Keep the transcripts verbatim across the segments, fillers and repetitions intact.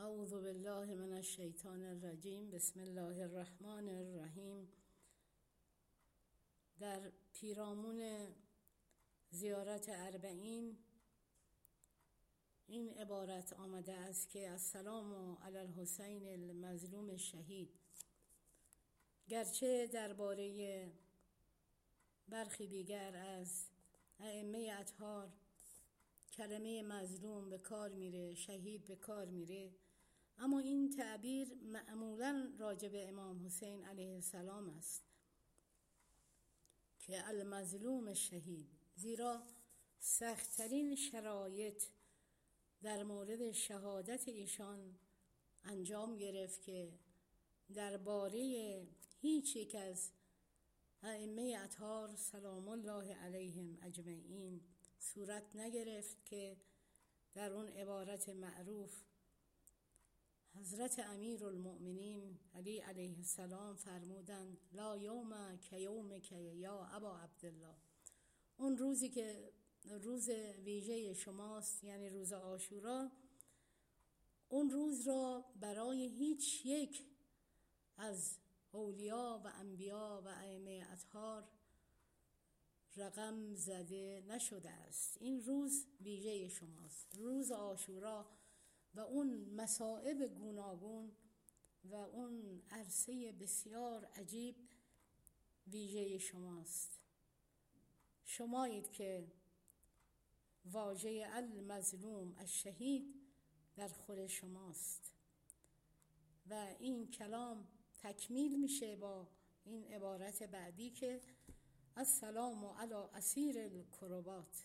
اعوذ بالله من الشیطان الرجیم. بسم الله الرحمن الرحیم. در پیرامون زیارت اربعین این عبارت آمده است که السلام علی الحسین المظلوم الشهید. گرچه درباره برخی دیگر از ائمه اطهار کلمه مظلوم به کار میره، شهید به کار میره، اما این تعبیر معمولاً راجع به امام حسین علیه السلام است که المظلوم الشهید، زیرا سخت‌ترین شرایط در مورد شهادت ایشان انجام گرفت که درباره هیچ یک از ائمه اطهار سلام الله علیهم اجمعین صورت نگرفت که در اون عبارت معروف حضرت امیرالمؤمنین علی علیه السلام فرمودند لا یوم کیومک یا ابا عبدالله، اون روزی که روز ویژه شماست، یعنی روز عاشورا، اون روز را برای هیچ یک از اولیا و انبیا و ائمه اطهار رقم زده نشده است. این روز ویژه شماست، روز عاشورا و اون مصائب گوناگون و اون عرصه بسیار عجیب ویژه شماست. شمایید که واژه المظلوم الشهید در خور شماست و این کلام تکمیل میشه با این عبارت بعدی که السلام علی اسیر الکربات.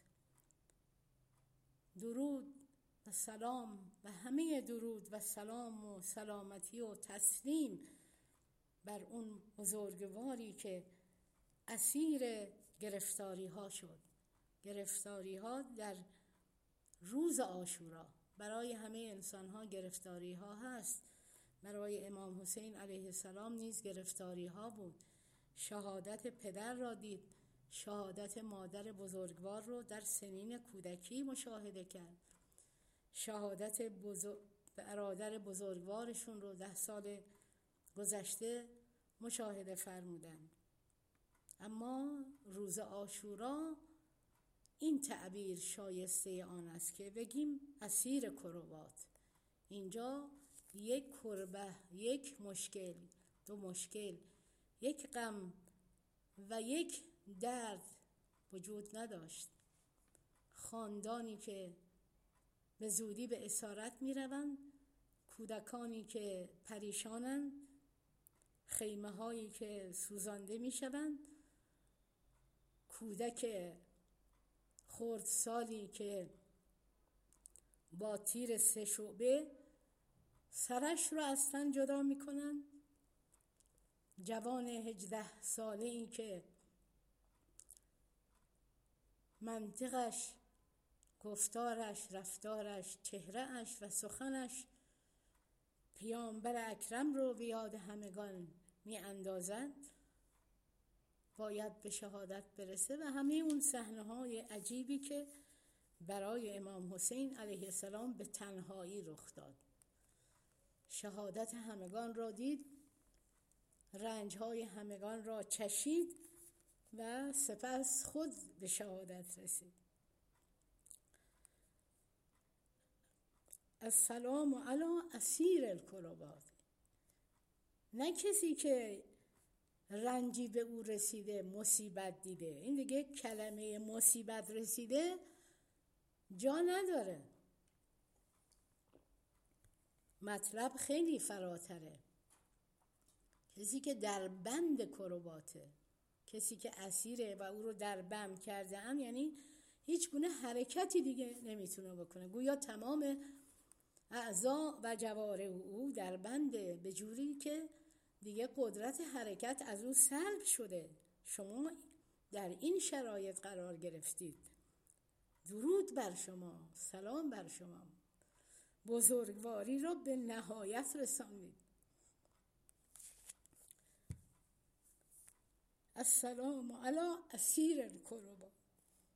درود و سلام و همه درود و سلام و سلامتی و تسلیم بر اون بزرگواری که اسیر گرفتاری ها شد. گرفتاری ها در روز عاشورا برای همه انسان ها گرفتاری ها هست، برای امام حسین علیه السلام نیز گرفتاری ها بود. شهادت پدر را دید، شهادت مادر بزرگوار رو در سنین کودکی مشاهده کرد، شهادت بزرگ... برادر بزرگوارشون رو ده سال گذشته مشاهده فرمودند. اما روز عاشورا این تعبیر شایسته آن است که بگیم اسیر کربات. اینجا یک کربه، یک مشکل، دو مشکل، یک غم و یک درد وجود نداشت. خاندانی که به زودی به اسارت می روند، کودکانی که پریشانند، خیمه هایی که سوزانده می شوند، کودک خردسالی که با تیر سه شعبه سرش رو از تن جدا می کنند، جوان هجده ساله ای که منطقش، گفتارش، رفتارش، چهرهش و سخنش پیامبر اکرم رو به یاد همگان می اندازد، باید به شهادت برسه. و همه اون صحنه های عجیبی که برای امام حسین علیه السلام به تنهایی رخ داد. شهادت همگان را دید، رنج های همگان را چشید و سپس خود به شهادت رسید. السلام علی اسیر الکربات، نه کسی که رنجی به او رسیده، مصیبت دیده. این دیگه کلمه مصیبت رسیده جا نداره. مطلب خیلی فراتره. کسی که در بند کرباته، کسی که اسیره و او رو در بند کرده ام، یعنی هیچ گونه حرکتی دیگه نمیتونه بکنه. گویا تمام اعضا و جوارح او در بنده، به جوری که دیگه قدرت حرکت از او سلب شده. شما در این شرایط قرار گرفتید. درود بر شما، سلام بر شما، بزرگواری را به نهایت رساندید. السلام علی اسیر الکربات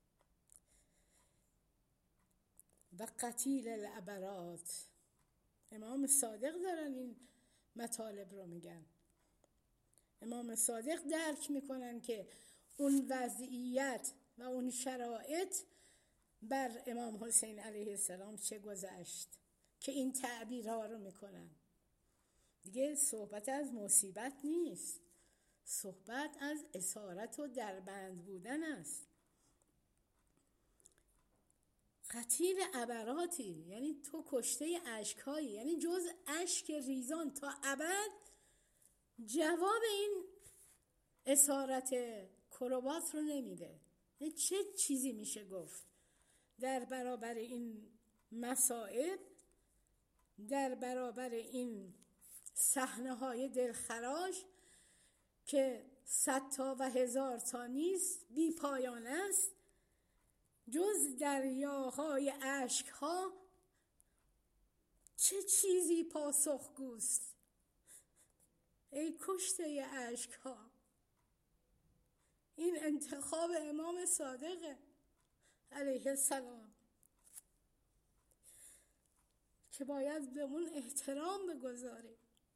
و قتیل العبرات امام صادق دارن این مطالب رو میگن. امام صادق درک میکنن که اون وضعیت و اون شرایط بر امام حسین علیه السلام چه گذشت که این تعبیرها رو میکنن. دیگه صحبت از مصیبت نیست، صحبت از اسارت و دربند بودن است. قتیل عبراتی یعنی تو کشته اشکهایی، یعنی جز اشک ریزان تا ابد جواب این اسارت کربات رو نمیده. چه چیزی میشه گفت در برابر این مصائب، در برابر این صحنه های دلخراش که صد تا و هزار تا نیست، بی پایان است، جز دریاهای اشک ها چه چیزی پاسخگوست؟ ای کشته اشک ها، این انتخاب امام صادق علیه السلام که باید به اون احترام بگذاریم.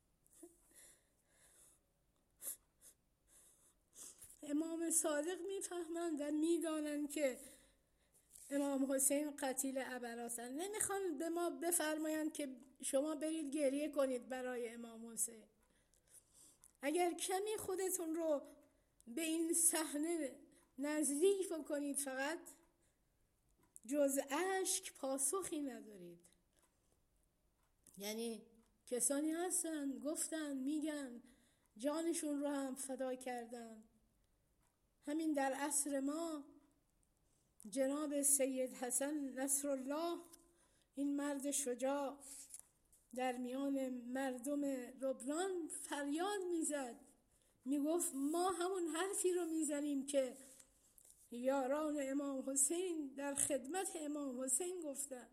امام صادق میفهمند و میدانند که امام حسین قتیل عبراتن. نمیخوان به ما بفرمایند که شما برید گریه کنید برای امام حسین. اگر کمی خودتون رو به این صحنه نزدیک بکنید، فقط جز اشک پاسخی ندارید. یعنی کسانی هستن گفتن میگن جانشون رو هم فدا کردن. همین در عصر ما جناب سید حسن نصرالله، این مرد شجاع، در میان مردم لبنان فریاد میزد، میگفت ما همون حرفی رو میزنیم که یاران امام حسین در خدمت امام حسین گفتن.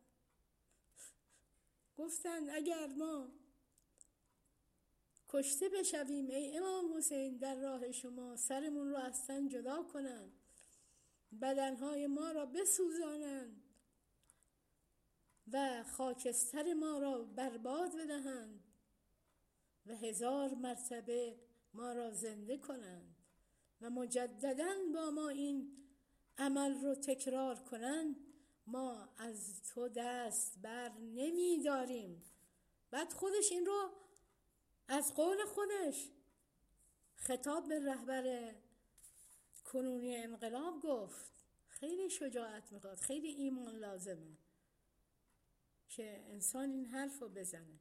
گفتن اگر ما کشته بشویم ای امام حسین در راه شما، سرمون رو از تن جدا کنن، بدنهای ما را بسوزانند و خاکستر ما را برباد بدهند و هزار مرتبه ما را زنده کنند و مجدداً با ما این عمل رو تکرار کنند، ما از تو دست بر نمی داریم. بعد خودش این رو از قول خودش خطاب به رهبر کنونی انقلاب گفت. خیلی شجاعت میخواد، خیلی ایمان لازمه که انسان این حرف رو بزنه.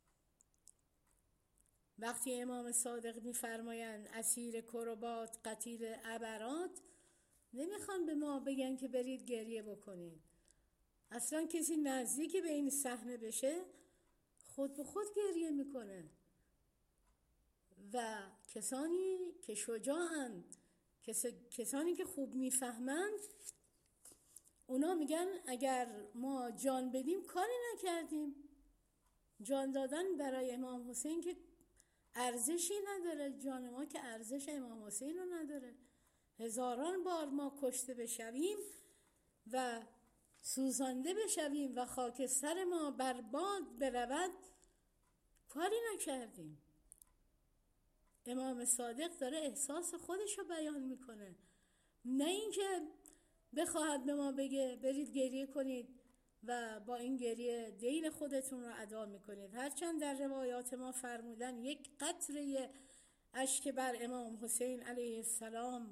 وقتی امام صادق میفرمایند اسیر کربات قتیل عبرات، نمیخوان به ما بگن که برید گریه بکنید. اصلا کسی نزدیک به این صحنه بشه خود به خود گریه میکنه. و کسانی که شجاعن، کس... کسانی که خوب میفهمند، اونا میگن اگر ما جان بدیم کاری نکردیم. جان دادن برای امام حسین که ارزشی نداره، جان ما که ارزش امام حسین رو نداره. هزاران بار ما کشته بشویم و سوزانده بشویم و خاکستر ما برباد برود، کاری نکردیم. امام صادق داره احساس خودش رو بیان میکنه، نه اینکه بخواهد به ما بگه برید گریه کنید و با این گریه دین خودتون رو ادا میکنید. هرچند در روایات ما فرمودن یک قطره اشک بر امام حسین علیه السلام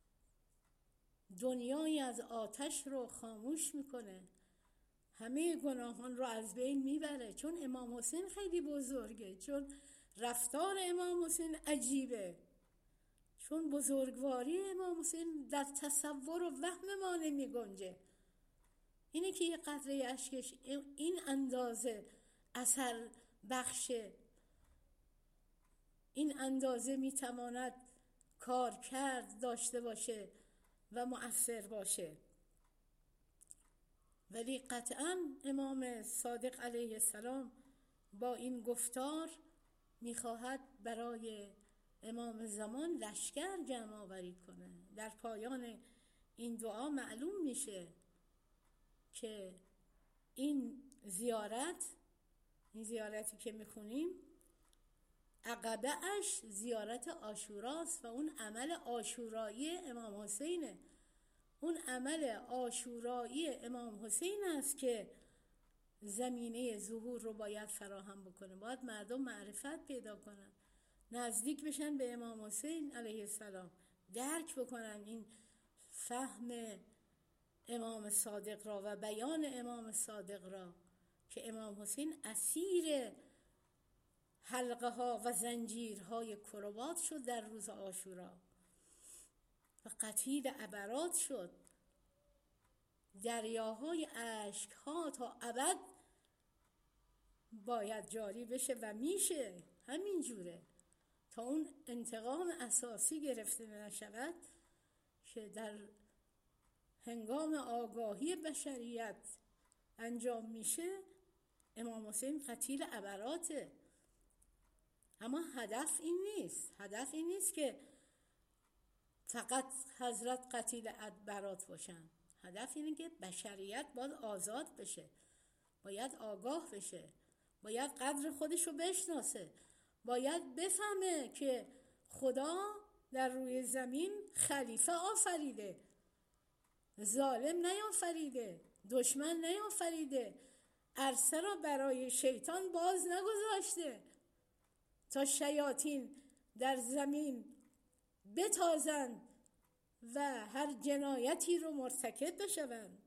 دنیایی از آتش رو خاموش میکنه، همه گناهان رو از بین میبره. چون امام حسین خیلی بزرگه، چون رفتار امام حسین عجیبه، چون بزرگواری امام حسین در تصور و وهم ما نمی گنجه. اینه که یه قطره اشکش این اندازه اثر بخشه، این اندازه میتواند کار کرد داشته باشه و مؤثر باشه. ولی قطعا امام صادق علیه السلام با این گفتار میخواهد برای امام زمان لشکر جمع آوری کنه. در پایان این دعا معلوم میشه که این زیارت این زیارتی که میخونیم عقبه اش زیارت عاشوراست و اون عمل عاشورایی امام حسینه. اون عمل عاشورایی امام حسین است که زمینه ظهور رو باید فراهم بکنه. باید مردم معرفت پیدا کنن، نزدیک بشن به امام حسین علیه السلام، درک بکنن این فهم امام صادق را و بیان امام صادق را که امام حسین اسیر حلقه ها و زنجیرهای کروبات شد در روز عاشورا و قتیل عبرات شد. دریاهای اشک ها تا ابد باید جاری بشه و میشه همین جوره تا اون انتقام اساسی گرفته نشود که در هنگام آگاهی بشریت انجام میشه. امام حسین قتیل عبراته، اما هدف این نیست. هدف این نیست که فقط حضرت قتیل عبرات باشن. هدف اینه که بشریت باید آزاد بشه، باید آگاه بشه، باید قدر خودشو بشناسه، باید بفهمه که خدا در روی زمین خلیفه آفریده، ظالم نیافریده، دشمن نیافریده، عرصه را برای شیطان باز نگذاشته تا شیاطین در زمین بتازند و هر جنایتی رو مرتکب بشوند.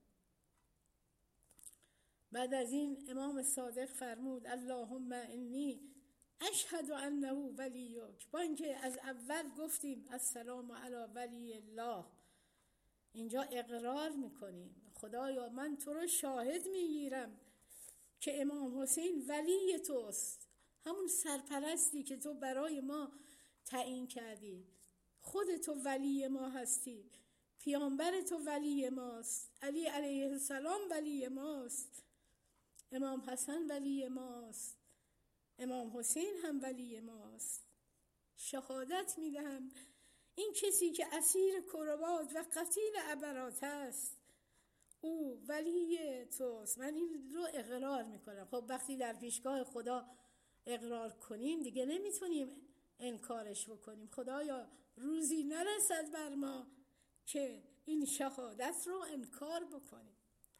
بعد از این امام صادق فرمود اللهم انی اشهد انه ولیک. با اینکه از اول گفتیم السلام علی ولی الله، اینجا اقرار میکنیم خدایا من تو رو شاهد میگیرم که امام حسین ولی توست، همون سرپرستی که تو برای ما تعیین کردی. خود تو ولی ما هستی، پیامبر تو ولی ماست، علی علیه السلام ولی ماست، امام حسن ولی ماست، امام حسین هم ولی ماست. شهادت میدهم این کسی که اسیر کروبات و قتیل عبرات است او ولی توست. من این رو اقرار میکنم. خب وقتی در پیشگاه خدا اقرار کنیم دیگه نمیتونیم انکارش بکنیم. خدایا روزی نرسد بر ما که این شهادت رو انکار بکنیم.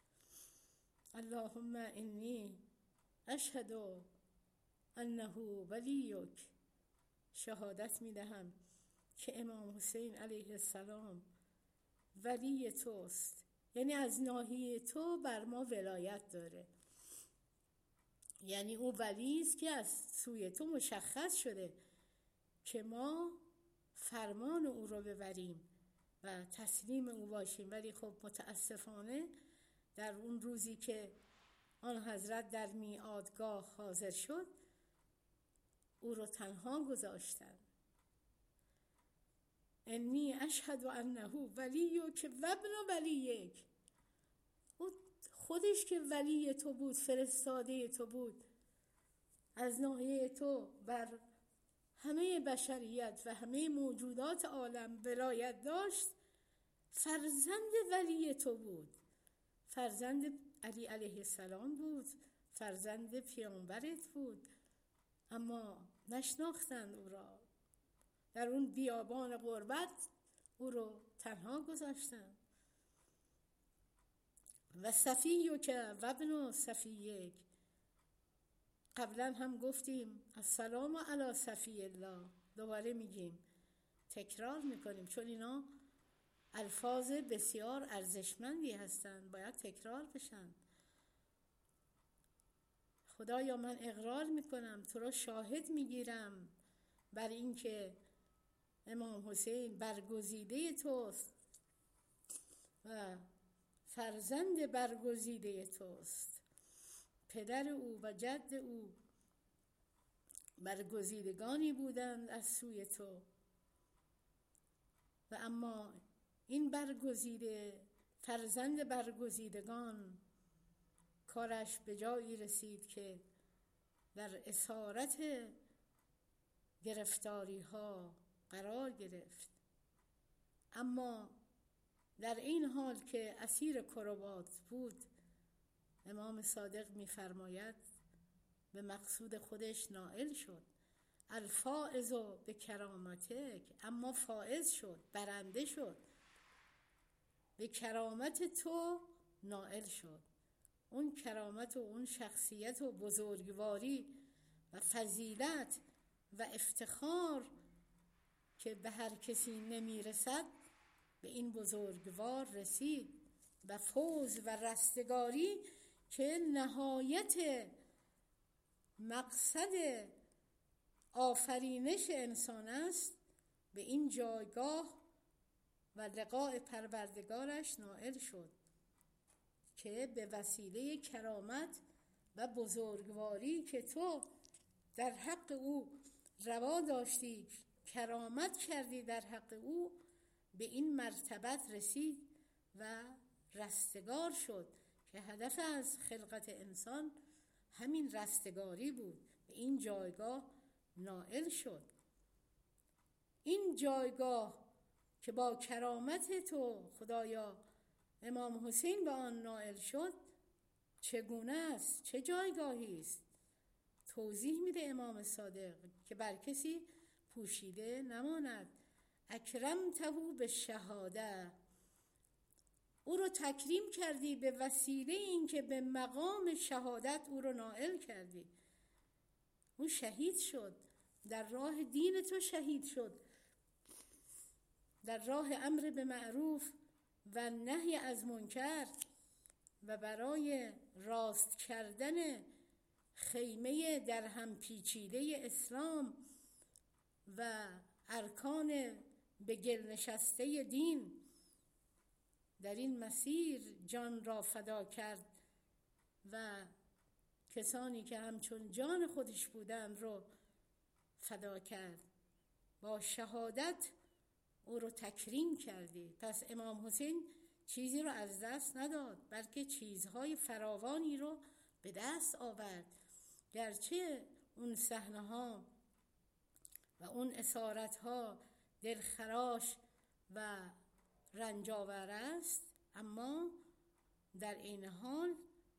اللهم انی اشهد انه ولیک. شهادت میدهم که امام حسین علیه السلام ولی توست، یعنی از ناحیه تو بر ما ولایت داره، یعنی او ولی است که از سوی تو مشخص شده که ما فرمان او رو ببریم و تسلیم او باشیم. ولی خب متاسفانه در اون روزی که آن حضرت در میعادگاه حاضر شد او رو تنها گذاشتن. انی اشهد انه ولیک و ابن ولیک. او خودش که ولی تو بود، فرستاده تو بود، از ناحیه تو بر همه بشریت و همه موجودات عالم ولایت داشت. فرزند ولی تو بود، فرزند علی علیه السلام بود، فرزند پیامبرت بود، اما نشناختند او را. در اون بیابان غربت او رو تنها گذاشتند. و صفیک و ابن صفیک. قبلا هم گفتیم السلام علی صفی الله، دوباره میگیم، تکرار میکنیم چون اینا الفاظ بسیار ارزشمندی هستند، باید تکرار بشن. خدایا من اقرار میکنم تو را شاهد میگیرم بر این که امام حسین برگزیده توست و فرزند برگزیده توست. پدر او و جد او برگزیدگانی بودند از سوی تو و اما این برگزیده فرزند برگزیدگان کارش به جایی رسید که در اسارت گرفتاری ها قرار گرفت. اما در این حال که اسیر کروبات بود امام صادق می‌فرماید به مقصود خودش نائل شد. الفائز به کرامتک، اما فائز شد، برنده شد، به کرامت تو نائل شد. اون کرامت و اون شخصیت و بزرگواری و فضیلت و افتخار که به هر کسی نمیرسد، به این بزرگوار رسید. و فوز و رستگاری که نهایت مقصد آفرینش انسان است، به این جایگاه و لقاء پروردگارش نائل شد که به وسیله کرامت و بزرگواری که تو در حق او روا داشتی، کرامت کردی در حق او، به این مرتبت رسید و رستگار شد که هدف از خلقت انسان همین رستگاری بود. به این جایگاه نائل شد. این جایگاه که با کرامت تو خدایا امام حسین به آن نائل شد چگونه است؟ چه جایگاهی است؟ توضیح میده امام صادق که بر کسی پوشیده نماند. اکرمته به شهاده، او رو تکریم کردی به وسیله این که به مقام شهادت او رو نائل کردی. او شهید شد، در راه دین تو شهید شد، در راه امر به معروف و نهی از منکر و برای راست کردن خیمه در هم پیچیده اسلام و ارکان به گل نشسته دین. در این مسیر جان را فدا کرد و کسانی که همچون جان خودش بودند رو فدا کرد. با شهادت او رو تکریم کردی. پس امام حسین چیزی رو از دست نداد، بلکه چیزهای فراوانی رو به دست آورد. گرچه اون صحنه ها و اون اسارت ها دلخراش و رنجاور است، اما در این حال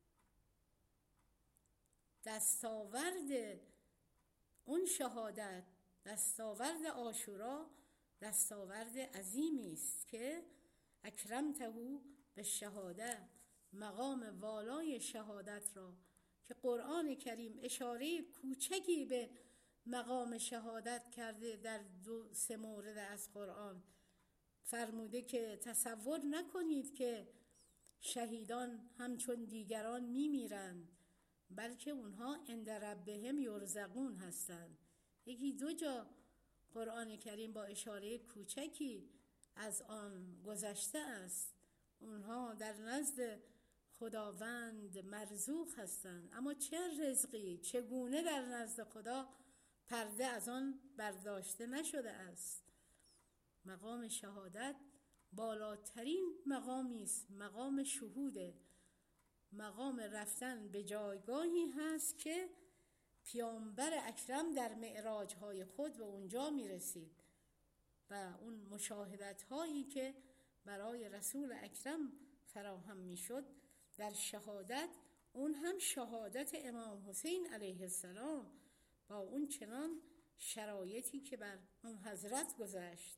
دستاورد اون شهادت، دستاورد عاشورا، دستاورد عظیمی است که اکرمته به شهاده، مقام والای شهادت را که قرآن کریم اشاره کوچکی به مقام شهادت کرده در دو سه مورد از قرآن. فرموده که تصور نکنید که شهیدان همچون دیگران میمیرند، بلکه اونها عند ربهم یرزقون هستند. یکی دو جا قرآن کریم با اشاره کوچکی از آن گذشته است. اونها در نزد خداوند مرزوق هستند، اما چه رزقی، چگونه در نزد خدا پرده از آن برداشته نشده است. مقام شهادت بالاترین مقامی است، مقام شهوده، مقام رفتن به جایگاهی هست که پیامبر اکرم در معراج‌های خود به اونجا میرسید و اون مشاهدت هایی که برای رسول اکرم فراهم میشد در شهادت، اون هم شهادت امام حسین علیه السلام با اون چنان شرایطی که بر اون حضرت گذشت.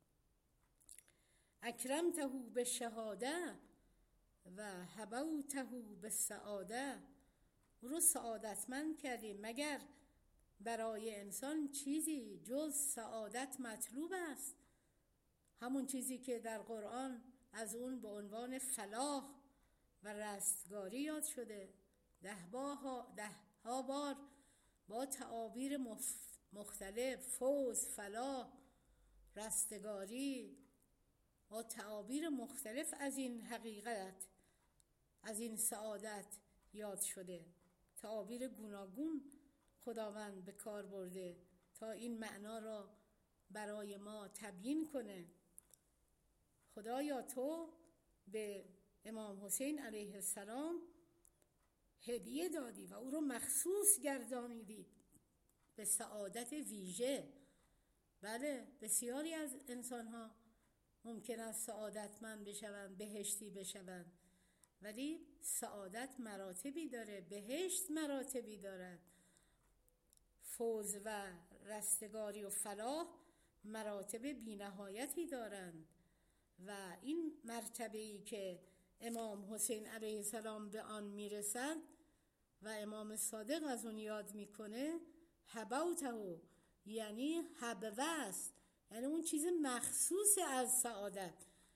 اکرمته به شهاده و حبوته به سعاده، او رو سعادتمند کردیم. مگر برای انسان چیزی جز سعادت مطلوب است؟ همون چیزی که در قرآن از اون به عنوان فلاح و رستگاری یاد شده، ده ها, ده ها بار با تعابیر مختلف، فوز، فلاح، رستگاری، با تعابیر مختلف از این حقیقت، از این سعادت یاد شده. تعابیر گوناگون خداوند به کار برده تا این معنا را برای ما تبیین کنه. خدایا تو به امام حسین علیه السلام هدیه دادی و او رو مخصوص گردانیدی به سعادت ویژه. بله، بسیاری از انسان‌ها ممکن است سعادتمند بشوند، بهشتی بشوند، ولی سعادت مراتبی داره، بهشت مراتبی دارد. فوز و رستگاری و فلاح مراتب بی‌نهایتی دارند و این مرتبه‌ای که امام حسین علیه السلام به آن میرسد و امام صادق از اون یاد میکنه، حبوته، یعنی حبوه است، یعنی اون چیز مخصوص از سعادت،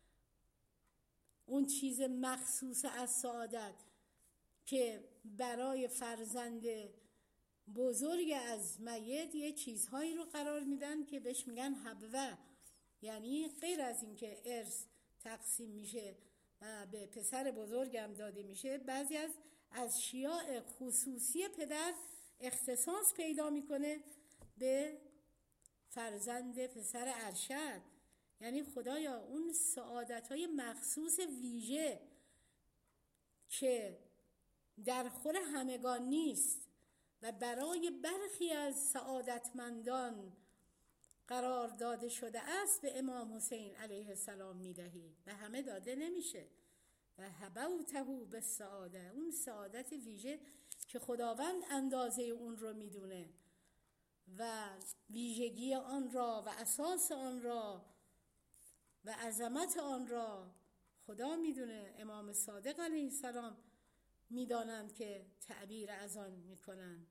اون چیز مخصوص از سعادت که برای فرزند بزرگ از میت یه چیزهایی رو قرار میدن که بهش میگن حبوه، یعنی غیر از این که ارث تقسیم میشه و به پسر بزرگم داده میشه، بعضی از از شیاع خصوصی پدر اختصاص پیدا میکنه به فرزند پسر ارشد. یعنی خدایا اون سعادت‌های مخصوص ویژه که در خور همگان نیست و برای برخی از سعادتمندان قرار داده شده است، به امام حسین علیه السلام میدهی و همه داده نمیشه. و حبوته به سعاده، اون سعادت ویژه که خداوند اندازه اون رو میدونه و ویژگی آن را و اساس آن را و عظمت آن را خدا میدونه، امام صادق علیه السلام میدانند که تعبیر از آن میکنند.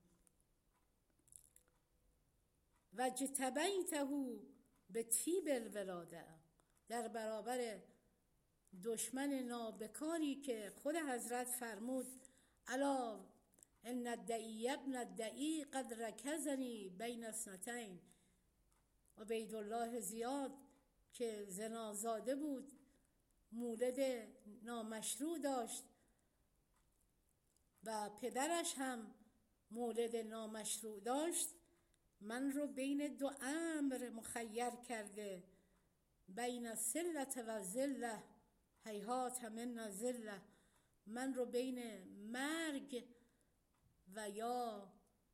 و جتبیته به طیب الولاده، در برابر دشمن نابکاری که خود حضرت فرمود الا ان الدعی ابن الدعی قد رکزنی بین اثنتین، عبیدالله زیاد که زنازاده بود، مولد نامشروع داشت و پدرش هم مولد نامشروع داشت، من رو بین دو امر مخیر کرده، بین السلة و الذلة، هیهات من الذلة، من رو بین مرگ و یا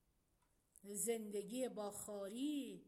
زندگی با خواری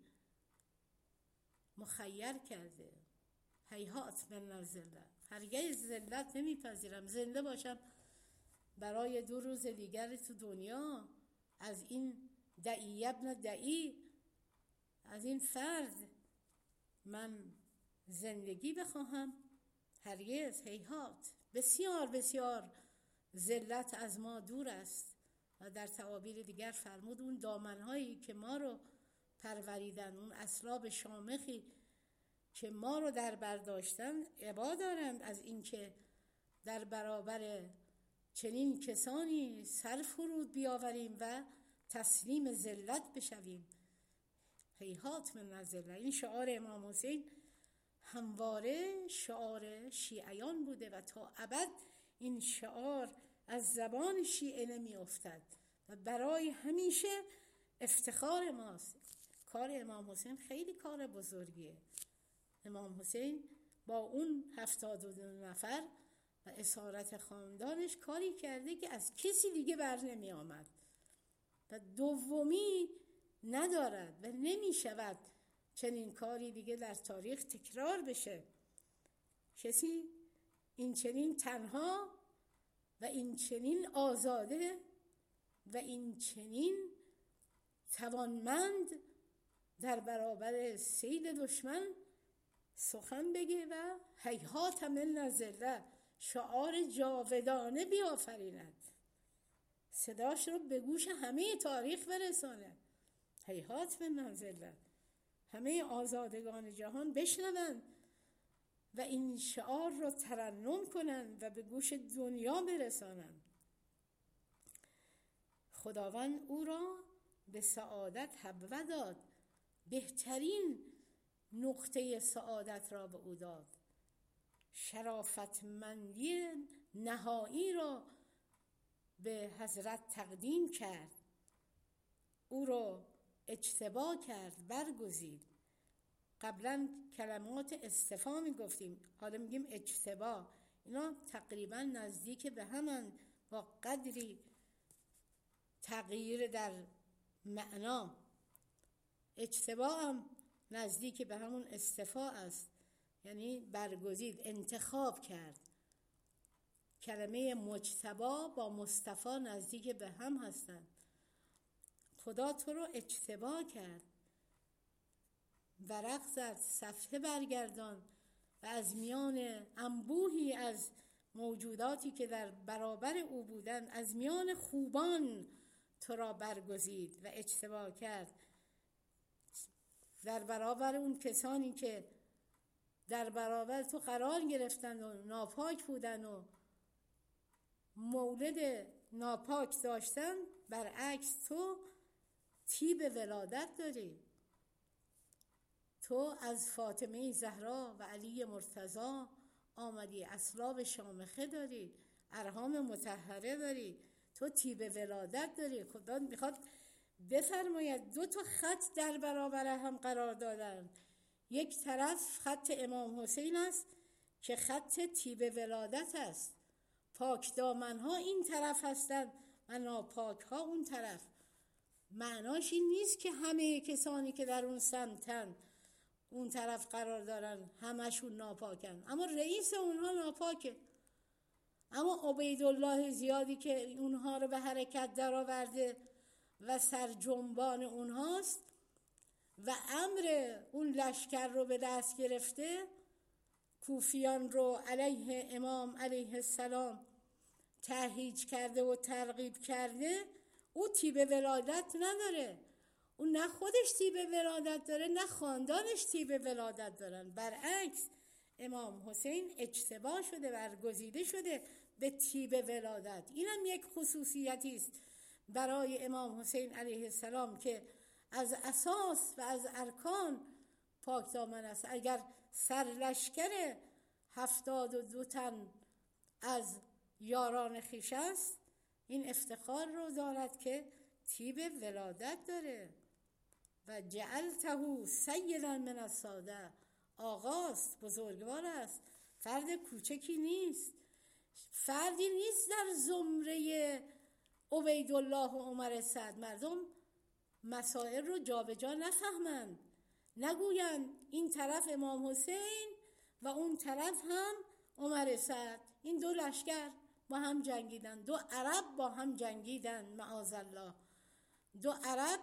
مخیر کرده. هیهات من الذلة، هرگز ذلت نمیپذیرم، زنده باشم برای دو روز دیگر تو دنیا از این دعی ابن دعی، از این فرد من زندگی بخواهم، هرگز. هیهات، بسیار بسیار ذلت از ما دور است. و در تعابیر دیگر فرمود اون دامنهایی که ما رو پروریدن، اون اصلاب شامخی که ما رو در برداشتن، عبا دارند از این که در برابر چنین کسانی سر فرود بیاوریم و تسلیم ذلت بشویم. هیهات من الذلة، این شعار امام حسین همواره شعار شیعیان بوده و تا ابد این شعار از زبان شیعه نمی افتد و برای همیشه افتخار ماست. کار امام حسین خیلی کار بزرگیه. امام حسین با اون هفتاد و دو نفر و اسارت خاندانش کاری کرده که از کسی دیگه بر نمی آمد و دومی ندارد و نمی شود چنین کاری دیگه در تاریخ تکرار بشه. کسی این چنین تنها و این چنین آزاده و این چنین توانمند در برابر سیل دشمن سخن بگه و هیهات من الذلة، شعار جاودانه بیافریند، صداش رو به گوش همه تاریخ برسانه. هیهات من الذلة، همه آزادگان جهان بشنوند و این شعار رو ترنم کنند و به گوش دنیا برسانند. خداوند او را به سعادت حبوه داد، بهترین نقطه سعادت را به او داد، شرافتمندی نهایی را به حضرت تقدیم کرد، او را اجتبا کرد، برگزید. قبلا کلمات استفا می گفتیم، حالا میگیم اجتبا. اینا تقریبا نزدیک به همن با قدری تغییر در معنا. اجتبا هم نزدیک به همون استفا است، یعنی برگزید، انتخاب کرد. کلمه مجتبا با مصطفی نزدیک به هم هستند. خدا تو رو اجتبا کرد، ورق زد، صفحه برگردان و از میان انبوهی از موجوداتی که در برابر او بودند، از میان خوبان تو را برگزید و اجتبا کرد، در برابر اون کسانی که در برابر تو قرار گرفتن و ناپاک بودن و مولد ناپاک داشتن. برعکس تو طیب ولادت داری، تو از فاطمه زهرا و علی مرتضی آمدی، اسلاب شامخه داری، ارحام مطهره داری، تو طیب ولادت داری. خدا میخواد بفرماید دو تا خط در برابر هم قرار دادن، یک طرف خط امام حسین است که خط طیب ولادت است، پاک دامن ها این طرف هستند و ناپاک ها اون طرف. معناش این نیست که همه کسانی که در اون سمتن اون طرف قرار دارن همشون ناپاکن، اما رئیس اونها ناپاکه. اما عبیدالله زیادی که اونها رو به حرکت در آورده و سرجنبان اونهاست و امر اون لشکر رو به دست گرفته، کوفیان رو علیه امام علیه السلام تهییج کرده و ترغیب کرده، او طیب ولادت نداره. اون نه خودش طیب ولادت داره نه خاندانش طیب ولادت دارن. برعکس امام حسین اجتبا شده، برگزیده شده به طیب ولادت. اینم یک خصوصیتی است برای امام حسین علیه السلام که از اساس و از ارکان پاک دامن است. اگر سرلشکر هفتاد و دو تن از یاران خویش است، این افتخار رو دارد که طیب ولادت داره. و جعلته سیدا من الساده، آقاست، بزرگوار است، فرد کوچکی نیست، فردی نیست در زمره عبیدالله و عمر سعد. مردم مسائل رو جابجا نفهمند، نگویند این طرف امام حسین و اون طرف هم عمر سعد، این دو لشکر با هم جنگیدن، دو عرب با هم جنگیدن، معاذالله. دو عرب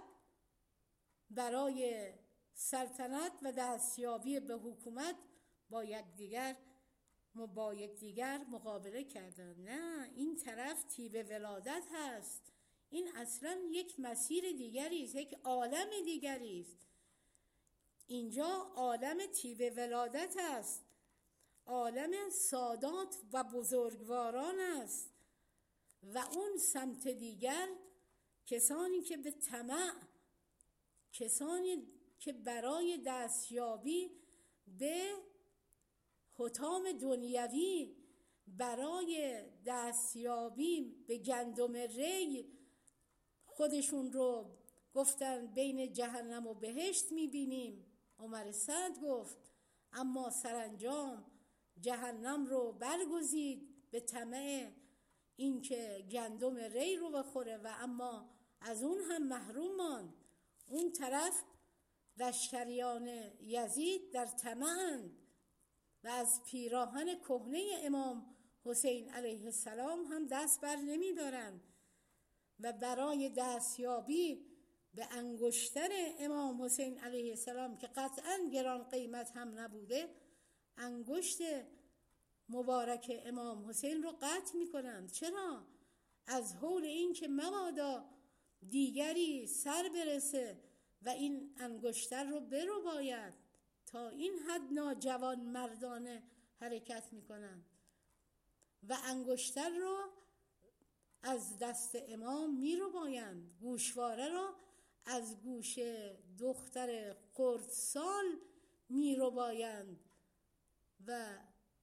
برای سلطنت و دستیابی به حکومت با یکدیگر با یکدیگر مقابله کردن. نه، این طرف طیب ولادت هست، این اصلا یک مسیر دیگری است، یک عالم دیگری است. اینجا عالم طیب ولادت است، عالم سادات و بزرگواران است. و اون سمت دیگر کسانی که به طمع، کسانی که برای دستیابی به حطام دنیوی، برای دستیابی به گندم ری خودشون رو گفتن بین جهنم و بهشت میبینیم. عمر سعد گفت اما سرانجام جهنم رو برگزید به طمع این که گندم ری رو بخوره و اما از اون هم محروم ماند. اون طرف لشکریان یزید در طمعند و از پیراهن کهنه امام حسین علیه السلام هم دست بر نمی دارن و برای دستیابی به انگشتر امام حسین علیه السلام که قطعا گران قیمت هم نبوده، انگشت مبارک امام حسین رو قطع می کنند. چرا؟ از حول این که مبادا دیگری سر برسه و این انگشتر رو برو باید. تا این حد ناجوان مردانه حرکت می کنند و انگشتر رو از دست امام می رو بایند، گوشواره رو از گوش دختر خردسال می رو بایند و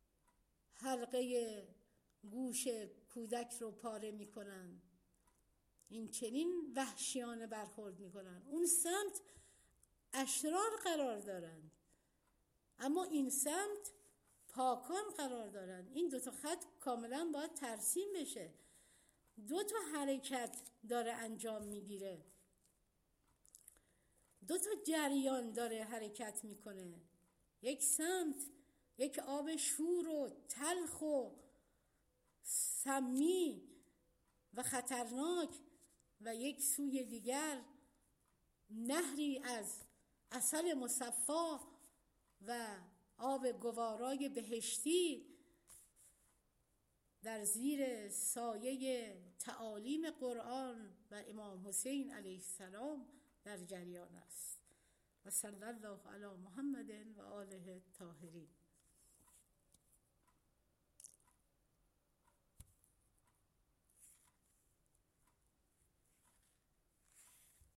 حلقه گوش کودک رو پاره می کنند. این چنین وحشیانه برخورد می کنند. اون سمت اشرار قرار دارند اما این سمت پاکان قرار دارند. این دو تا خط کاملا باید ترسیم بشه. دو تا حرکت داره انجام میگیره، دو تا جریان داره حرکت میکنه. یک سمت یک آب شور و تلخ و سمی و خطرناک و یک سوی دیگر نهری از عسل مصفا و آب گوارای بهشتی در زیر سایه تعالیم قرآن و امام حسین علیه السلام در جریان است. و صلی الله علی محمد و آله الطاهرین.